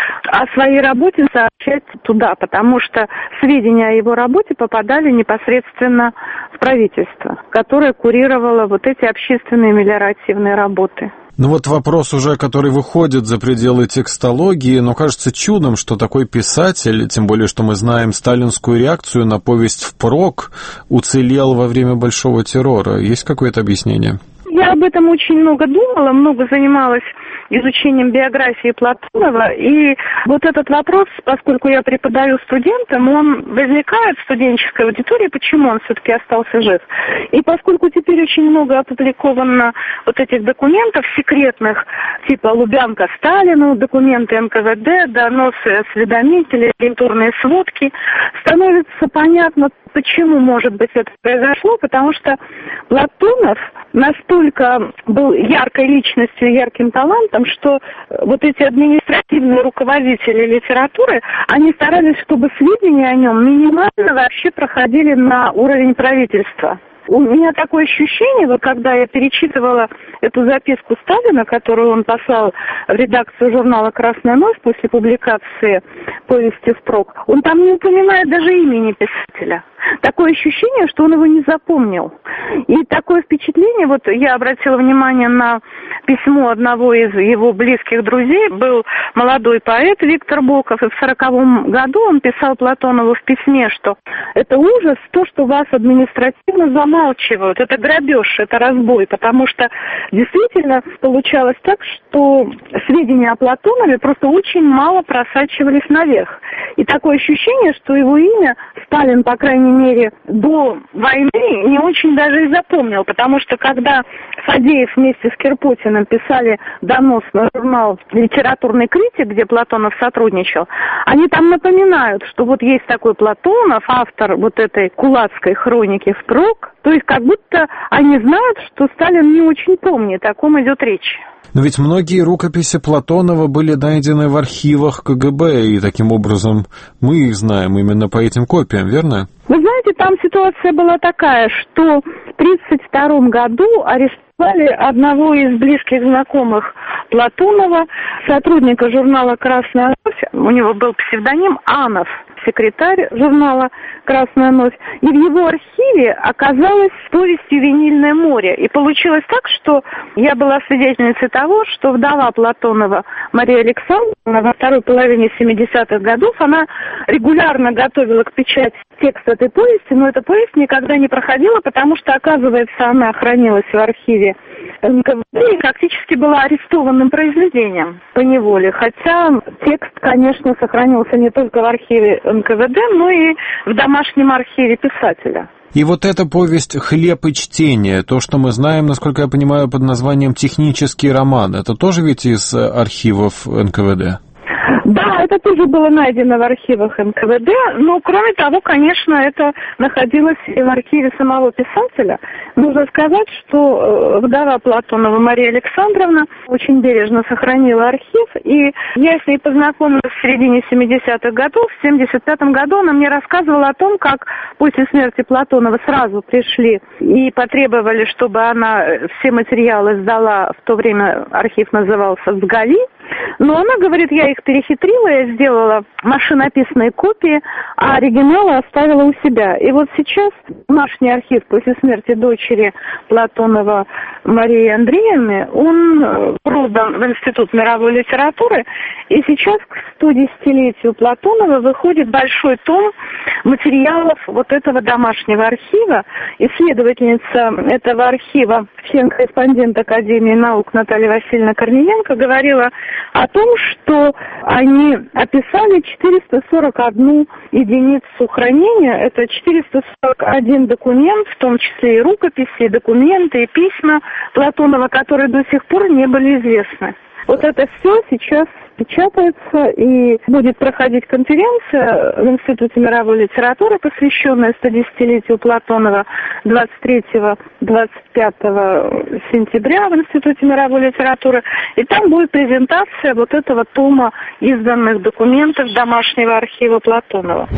о своей работе сообщать туда, потому что сведения о его работе попадали непосредственно в правительство, которое курировало вот эти общественные мелиоративные работы. Ну вот вопрос уже, который выходит за пределы текстологии, но кажется чудом, что такой писатель, тем более, что мы знаем сталинскую реакцию на повесть впрок, уцелел во время Большого террора. Есть какое-то объяснение? я об этом очень много думала, много занималась изучением биографии Платонова, и вот этот вопрос, поскольку я преподаю студентам, он возникает в студенческой аудитории, почему он все-таки остался жив. И поскольку теперь очень много опубликовано вот этих документов секретных, типа Лубянка Сталину, документы эн ка вэ дэ, доносы осведомителей, агентурные сводки, становится понятно, почему, может быть, это произошло, потому что Платонов настолько был яркой личностью, ярким талантом, что вот эти административные руководители литературы, они старались, чтобы сведения о нем минимально вообще проходили на уровень правительства. У меня такое ощущение, вот когда я перечитывала эту записку Сталина, которую он послал в редакцию журнала «Красная ночь» после публикации повести впрок, он там не упоминает даже имени писателя. Такое ощущение, что он его не запомнил. И такое впечатление, вот я обратила внимание на письмо одного из его близких друзей, был молодой поэт Виктор Боков, и в сороковом году он писал Платонову в письме, что это ужас, то, что вас административно замалчивают, это грабеж, это разбой, потому что действительно получалось так, что сведения о Платонове просто очень мало просачивались наверх. И такое ощущение, что его имя Сталин, по крайней мере, до войны не очень даже и запомнил, потому что когда Фадеев вместе с Кирпотиным писали донос на журнал «Литературный критик», где Платонов сотрудничал, они там напоминают, что вот есть такой Платонов, автор вот этой кулацкой хроники впрок, то есть как будто они знают, что Сталин не очень помнит, о ком идет речь. Но ведь многие рукописи Платонова были найдены в архивах ка гэ бэ, и таким образом мы их знаем именно по этим копиям, верно? Вы знаете, там ситуация была такая, что в тридцать втором году арестовали одного из близких знакомых Платонова, сотрудника журнала «Красная ночь», у него был псевдоним Анов, секретарь журнала «Красная ночь», и в его архиве оказалась повестью «Винильное море». И получилось так, что я была свидетельницей того, что вдова Платонова Мария Александровна во второй половине семидесятых годов, она регулярно готовила к печати текст этой повести, но эта повесть никогда не проходила, потому что, оказывается, она хранилась в архиве эн ка вэ дэ и фактически была арестованным произведением поневоле. Хотя текст, конечно, сохранился не только в архиве эн ка вэ дэ, но и в домашнем архиве писателя. И вот эта повесть «Хлеб и чтение», то, что мы знаем, насколько я понимаю, под названием «Технический роман», это тоже ведь из архивов эн ка вэ дэ? Да, это тоже было найдено в архивах эн ка вэ дэ, но, кроме того, конечно, это находилось и в архиве самого писателя. Нужно сказать, что вдова Платонова Мария Александровна очень бережно сохранила архив, и я с ней познакомилась в середине семидесятых годов. В семьдесят пятом году она мне рассказывала о том, как после смерти Платонова сразу пришли и потребовали, чтобы она все материалы сдала, в то время архив назывался «Сгали». Но она говорит, я их перехитрила, я сделала машинописные копии, а оригиналы оставила у себя. И вот сейчас домашний архив после смерти дочери Платонова Марии Андреевны, он продан в Институт мировой литературы, и сейчас к стодесятилетию Платонова выходит большой том материалов вот этого домашнего архива. Исследовательница этого архива, член-корреспондент Академии наук Наталья Васильевна Корниенко говорила о том, что они описали четыреста сорок одну единицу хранения. Это четыреста сорок один документ, в том числе и рукописи, документы, и письма Платонова, которые до сих пор не были известны. Вот это все сейчас печатается, и будет проходить конференция в Институте мировой литературы, посвященная стодесятилетию Платонова, двадцать третьего — двадцать пятого сентября в Институте мировой литературы. И там будет презентация вот этого тома изданных документов домашнего архива Платонова.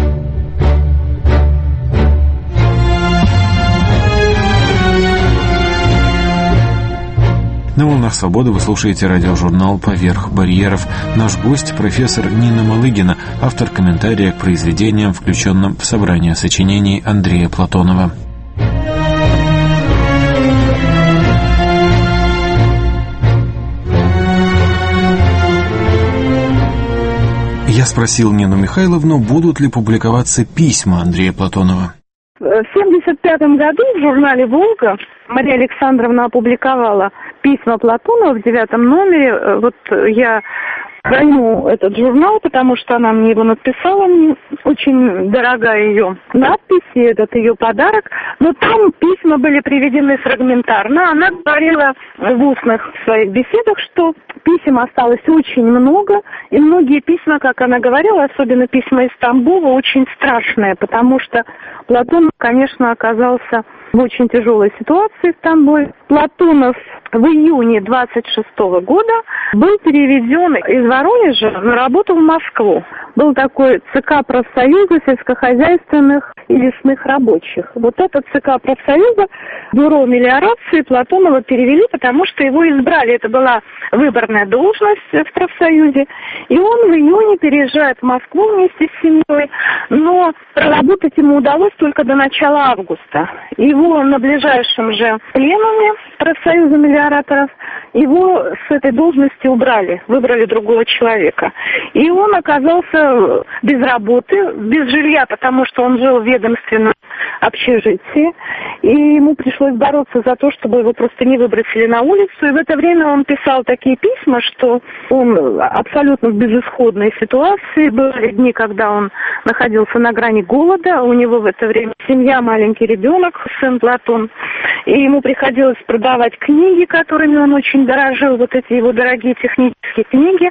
На «Волнах свободы» вы слушаете радиожурнал «Поверх барьеров». Наш гость – профессор Нина Малыгина, автор комментария к произведениям, включенным в собрание сочинений Андрея Платонова. Я спросил Нину Михайловну, будут ли публиковаться письма Андрея Платонова. В семьдесят пятом году в журнале «Волга» Мария Александровна опубликовала письма Платонова в девятом номере. Вот я храню этот журнал, потому что она мне его написала, мне очень дорога ее надпись, и этот ее подарок. Но там письма были приведены фрагментарно. Она говорила в устных своих беседах, что писем осталось очень много, и многие письма, как она говорила, особенно письма из Тамбова, очень страшные, потому что Платонов, конечно, оказался в очень тяжелой ситуации в Тамбове. Платонов в июне двадцать шестого года был переведен из Воронежа на работу в Москву. Был такой ЦК профсоюза сельскохозяйственных и лесных рабочих. Вот этот ЦК профсоюза, бюро мелиорации, Платонова перевели, потому что его избрали. Это была выборная должность в профсоюзе. И он в июне переезжает в Москву вместе с семьей, но проработать ему удалось только до начала августа. Его на ближайшем же пленуме профсоюза мелиораторов, его с этой должности убрали, выбрали другого человека. И он оказался без работы, без жилья, потому что он жил в ведомственном общежитии, и ему пришлось бороться за то, чтобы его просто не выбросили на улицу. И в это время он писал такие письма, что он абсолютно в безысходной ситуации. Были дни, когда он находился на грани голода, у него в это время семья, маленький ребенок, сын Платон, и ему приходилось продавать книги, которыми он очень дорожил, вот эти его дорогие технические книги.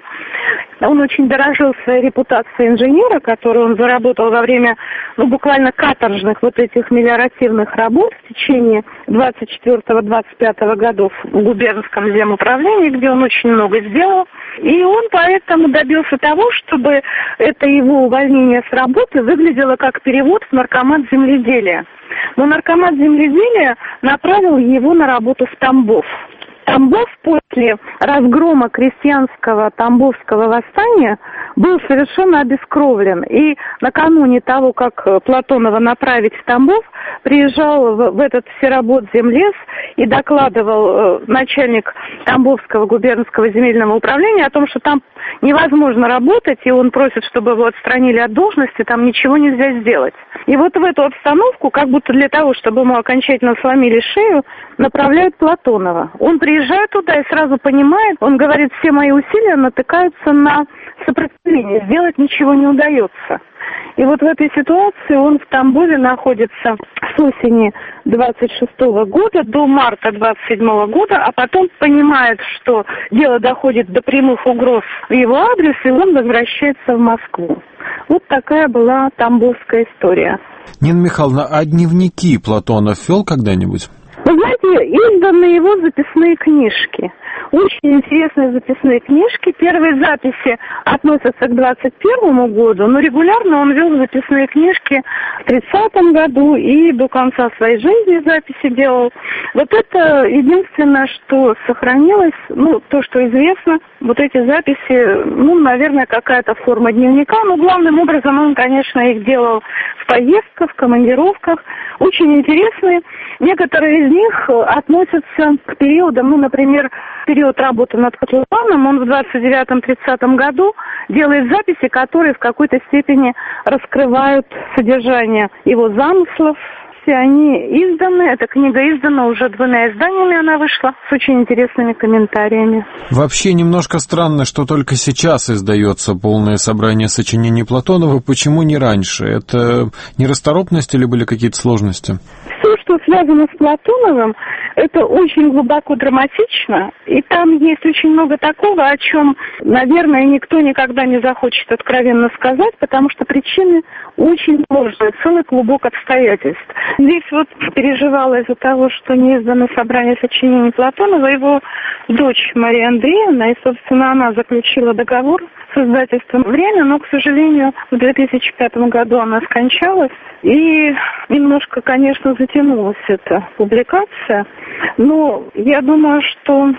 Он очень дорожил своей репутацией инженера, которую он заработал во время, ну, буквально каторжных вот этих мелиоративных работ в течение двадцать четвёртого — двадцать пятого годов в губернском земуправлении, где он очень много сделал. И он поэтому добился того, чтобы это его увольнение с работы выглядело как перевод в наркомат земледелия. Но наркомат земледелия направил его на работу в Тамбов. Тамбов после разгрома крестьянского тамбовского восстания был совершенно обескровлен. И накануне того, как Платонова направить в Тамбов, приезжал в, в этот всеработ землес и докладывал э, начальник Тамбовского губернского земельного управления о том, что там невозможно работать, и он просит, чтобы его отстранили от должности, там ничего нельзя сделать. И вот в эту обстановку, как будто для того, чтобы ему окончательно сломили шею, направляют Платонова. Он приезжает туда и сразу понимает, он говорит, все мои усилия натыкаются на сопротивление, сделать ничего не удается. И вот в этой ситуации он в Тамбове находится с осени двадцать шестого года до марта двадцать седьмого года, а потом понимает, что дело доходит до прямых угроз в его адрес, и он возвращается в Москву. Вот такая была тамбовская история. Нина Михайловна, а дневники Платонов вел когда-нибудь? Вы знаете, изданы его записные книжки. Очень интересные записные книжки. Первые записи относятся к двадцать первому году, но регулярно он вел записные книжки в тридцатом году и до конца своей жизни записи делал. Вот это единственное, что сохранилось, ну, то, что известно, вот эти записи, ну, наверное, какая-то форма дневника, но главным образом он, конечно, их делал в поездках, в командировках. Очень интересные. Некоторые из них относятся к периодам, ну, например, период работы над Котлованом, он в двадцать девятом — тридцатом году делает записи, которые в какой-то степени раскрывают содержание его замыслов. Все они изданы, эта книга издана уже двумя изданиями, она вышла с очень интересными комментариями. Вообще немножко странно, что только сейчас издается полное собрание сочинений Платонова, почему не раньше? Это нерасторопность или были какие-то сложности? Все, что связано с Платоновым, это очень глубоко драматично, и там есть очень много такого, о чем, наверное, никто никогда не захочет откровенно сказать, потому что причины очень сложные, целый клубок обстоятельств. Здесь вот переживала из-за того, что не издано собрание сочинений Платонова, его дочь Мария Андреевна, и, собственно, она заключила договор с издательством «Время», но, к сожалению, в две тысячи пятом году она скончалась, и немножко, конечно, затянулась эта публикация, но я думаю, что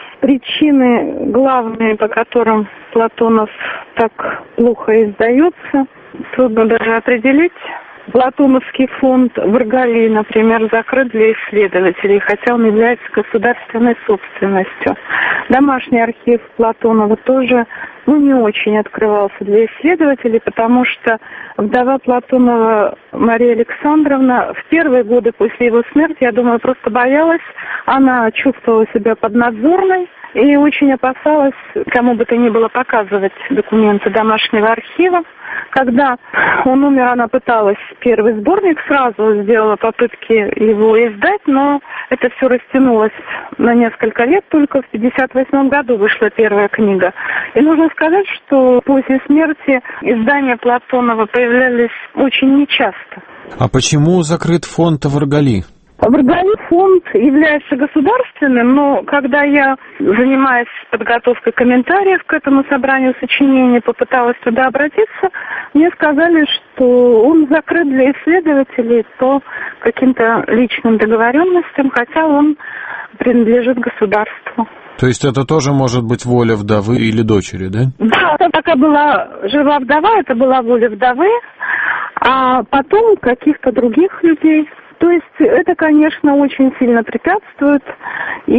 причины главные, по которым Платонов так плохо издается, трудно даже определить. Платоновский фонд в Иргалии, например, закрыт для исследователей, хотя он является государственной собственностью. Домашний архив Платонова тоже ну, не очень открывался для исследователей, потому что вдова Платонова Мария Александровна в первые годы после его смерти, я думаю, просто боялась. Она чувствовала себя поднадзорной и очень опасалась кому бы то ни было показывать документы домашнего архива. Когда он умер, она пыталась первый сборник, сразу сделала попытки его издать, но это все растянулось на несколько лет, только в пятьдесят восьмом году вышла первая книга. И нужно сказать, что после смерти издания Платонова появлялись очень нечасто. А почему закрыт фонд Варгали? Варгали фонд является государственным, но когда я, занимаясь подготовкой комментариев к этому собранию сочинений, попыталась туда обратиться, мне сказали, что он закрыт для исследователей по каким-то личным договоренностям, хотя он принадлежит государству. То есть это тоже может быть воля вдовы или дочери, да? Да, пока была жива вдова, это была воля вдовы, а потом каких-то других людей. То есть это, конечно, очень сильно препятствует и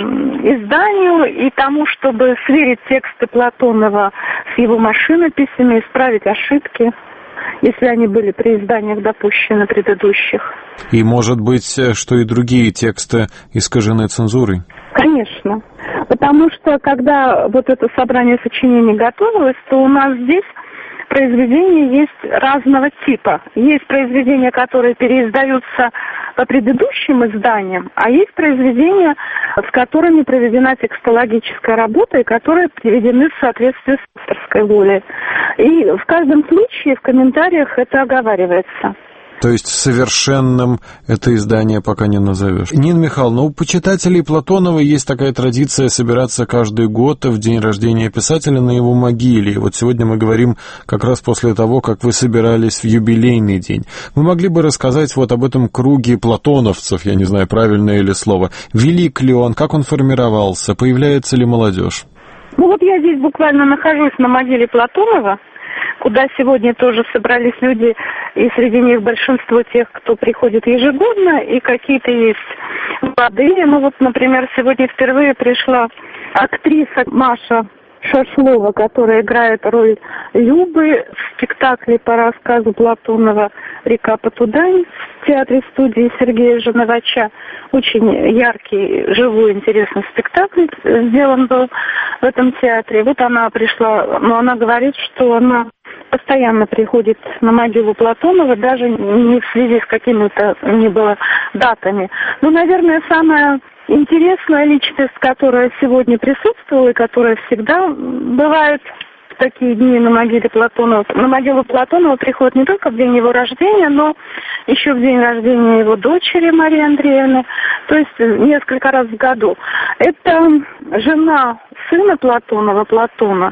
изданию, и тому, чтобы сверить тексты Платонова с его машинописями, исправить ошибки, если они были при изданиях допущены предыдущих. И может быть, что и другие тексты искажены цензурой? Конечно. Потому что, когда вот это собрание сочинений готовилось, то у нас здесь произведения есть разного типа. Есть произведения, которые переиздаются по предыдущим изданиям, а есть произведения, с которыми проведена текстологическая работа и которые приведены в соответствии с авторской волей. И в каждом случае в комментариях это оговаривается. То есть совершенным это издание пока не назовешь. Нина Михайловна, у почитателей Платонова есть такая традиция собираться каждый год в день рождения писателя на его могиле. И вот сегодня мы говорим как раз после того, как вы собирались в юбилейный день. Вы могли бы рассказать вот об этом круге платоновцев, я не знаю, правильное ли слово. Велик ли он, как он формировался, появляется ли молодежь? Ну вот я здесь буквально нахожусь на могиле Платонова, куда сегодня тоже собрались люди, и среди них большинство тех, кто приходит ежегодно, и какие-то есть молодые. Ну вот, например, сегодня впервые пришла актриса Маша Шашлова, которая играет роль Любы в спектакле по рассказу Платонова «Река Потудань» в театре-студии Сергея Жановача. Очень яркий, живой, интересный спектакль сделан был в этом театре. Вот она пришла, но она говорит, что она постоянно приходит на могилу Платонова, даже не в связи с какими-то ни было датами. Ну, наверное, самая интересная личность, которая сегодня присутствовала и которая всегда бывает в такие дни на могиле Платонова. На могилу Платонова приходит не только в день его рождения, но еще в день рождения его дочери Марии Андреевны, то есть несколько раз в году. Это жена сына Платонова, Платона,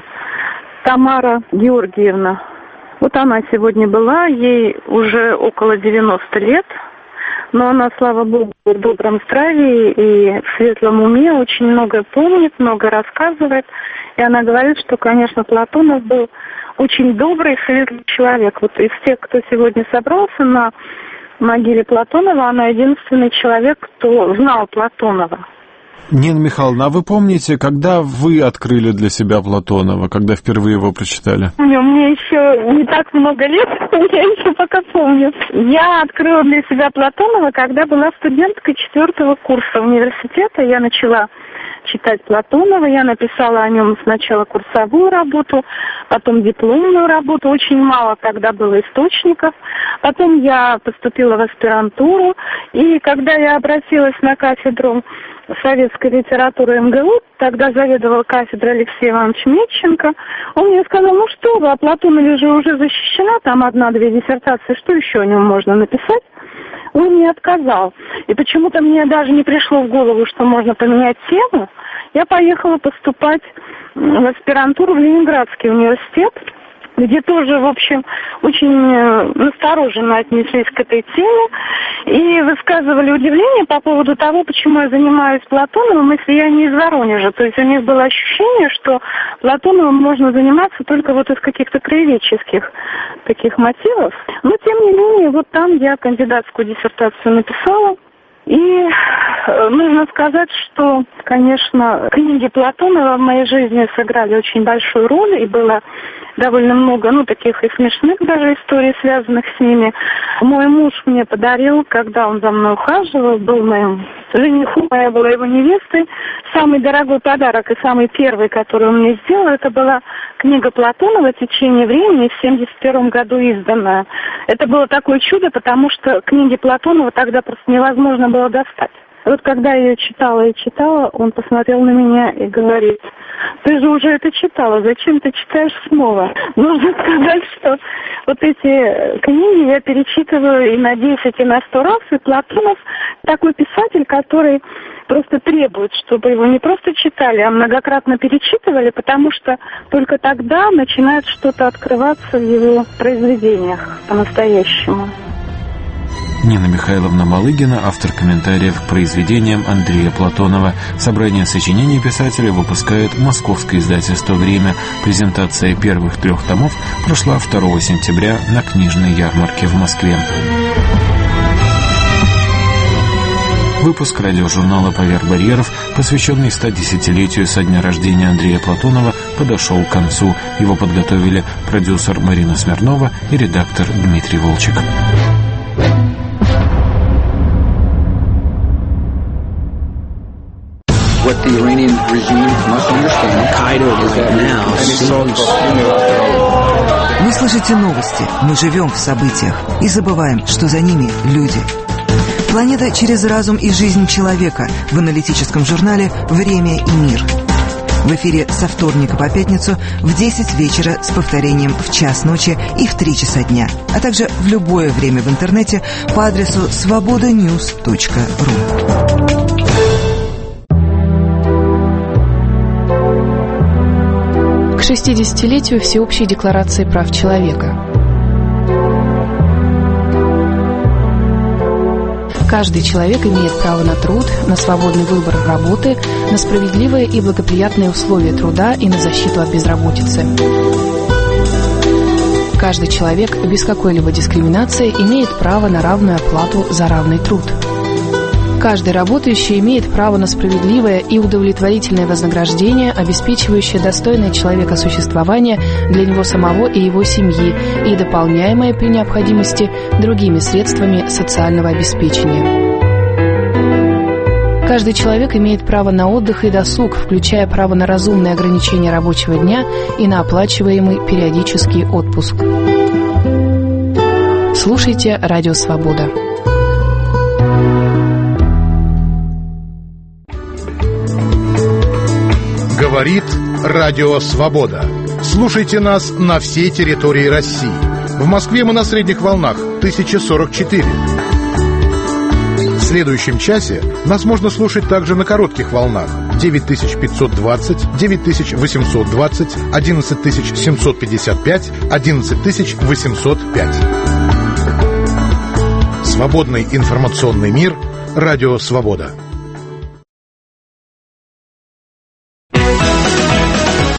Тамара Георгиевна. Вот она сегодня была, ей уже около девяноста лет. Но она, слава Богу, в добром здравии и в светлом уме, очень многое помнит, много рассказывает. И она говорит, что, конечно, Платонов был очень добрый, светлый человек. Вот из тех, кто сегодня собрался на могиле Платонова, она единственный человек, кто знал Платонова. Нина Михайловна, а вы помните, когда вы открыли для себя Платонова, когда впервые его прочитали? Мне еще не так много лет, я еще пока помню. Я открыла для себя Платонова, когда была студенткой четвертого курса университета. Я начала читать Платонова, я написала о нем сначала курсовую работу, потом дипломную работу. Очень мало тогда было источников. Потом я поступила в аспирантуру, и когда я обратилась на кафедру советской литературы эм гэ у, тогда заведовал кафедрой Алексей Иванович Метченко. Он мне сказал, ну что вы, о Платонове же уже защищена, там одна-две диссертации, что еще о нем можно написать? Он мне отказал. И почему-то мне даже не пришло в голову, что можно поменять тему. Я поехала поступать в аспирантуру в Ленинградский университет, где тоже, в общем, очень настороженно отнеслись к этой теме и высказывали удивление по поводу того, почему я занимаюсь Платоновым, если я не из Воронежа. То есть у них было ощущение, что Платоновым можно заниматься только вот из каких-то краеведческих таких мотивов. Но, тем не менее, вот там я кандидатскую диссертацию написала. И нужно сказать, что, конечно, книги Платонова в моей жизни сыграли очень большую роль, и было довольно много, ну, таких и смешных даже историй, связанных с ними. Мой муж мне подарил, когда он за мной ухаживал, был моим женихом, моя была его невестой. Самый дорогой подарок и самый первый, который он мне сделал, это была книга Платонова «Течение времени», в семьдесят первом году изданная. Это было такое чудо, потому что книги Платонова тогда просто невозможно было достать. Вот когда я ее читала и читала, он посмотрел на меня и говорит: ты же уже это читала, зачем ты читаешь снова? Нужно сказать, что вот эти книги я перечитываю и на десять, и на сто раз, и Платонов такой писатель, который просто требует, чтобы его не просто читали, а многократно перечитывали, потому что только тогда начинает что-то открываться в его произведениях по-настоящему. Нина Михайловна Малыгина, автор комментариев к произведениям Андрея Платонова. Собрание сочинений писателя выпускает московское издательство «Время». Презентация первых трех томов прошла второго сентября на книжной ярмарке в Москве. Выпуск радиожурнала «Поверх барьеров», посвященный стодесятилетию со дня рождения Андрея Платонова, подошел к концу. Его подготовили продюсер Марина Смирнова и редактор Дмитрий Волчек. What the Iranian regime must understand, Qaeda is now. Вы слышите новости, мы живем в событиях и забываем, что за ними люди. Планета через разум и жизнь человека в аналитическом журнале «Время и мир». В эфире со вторника по пятницу в десять вечера с повторением в час ночи и в три часа дня, а также в любое время в интернете по адресу свобода ньюс точка ру. К шестидесятилетию Всеобщей декларации прав человека. Каждый человек имеет право на труд, на свободный выбор работы, на справедливые и благоприятные условия труда и на защиту от безработицы. Каждый человек без какой-либо дискриминации имеет право на равную оплату за равный труд. Каждый работающий имеет право на справедливое и удовлетворительное вознаграждение, обеспечивающее достойное человека существование для него самого и его семьи и дополняемое при необходимости другими средствами социального обеспечения. Каждый человек имеет право на отдых и досуг, включая право на разумное ограничение рабочего дня и на оплачиваемый периодический отпуск. Слушайте «Радио Свобода». Говорит Радио Свобода. Слушайте нас на всей территории России. В Москве мы на средних волнах тысяча сорок четыре. В следующем часе нас можно слушать также на коротких волнах девять тысяч пятьсот двадцать, девять тысяч восемьсот двадцать, одиннадцать тысяч семьсот пятьдесят пять, одиннадцать тысяч восемьсот пять. Свободный информационный мир. Радио Свобода.